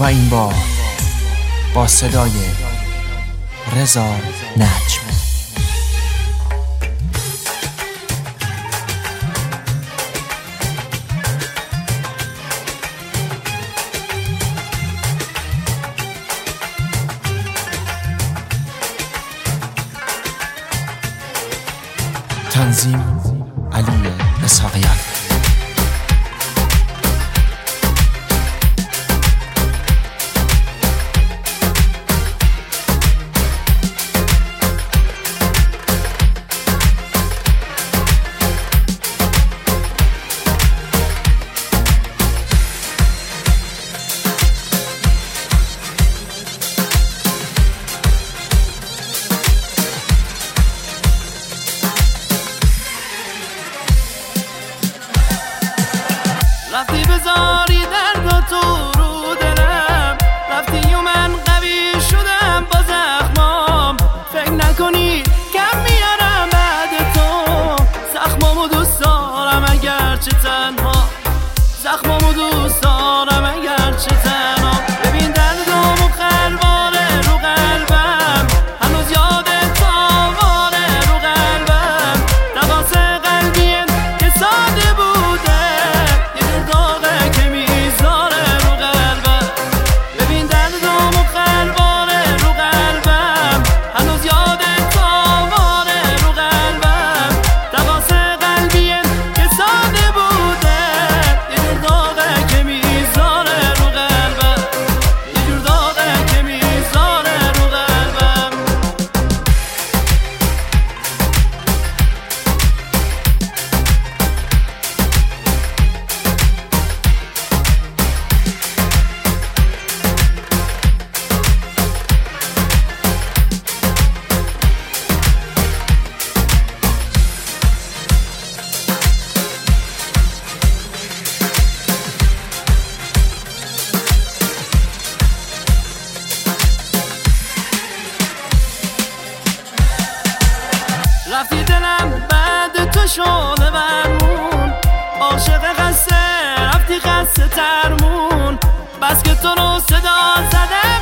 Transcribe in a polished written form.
و این بار با صدای رضا نجم. تنظیم علی اسحاقیان. رفتی بذاری درد و تو رو دلم، رفتی و من قوی شدم با زخمام. فکر نکنی کم میارم بعد تو، زخمامو دوست دارم اگرچه تنها، زخمامو دوست دارم اگرچه تنها. ببین دردم و خلواره رو قلبم، هنوز یادت آواره رو قلبم. دواس قلبیم که ساده بوده، رفتی دلم بعد تو شده برمون، عاشق خسته رفتی خسته ترمون. بس که تو رو صدا زدم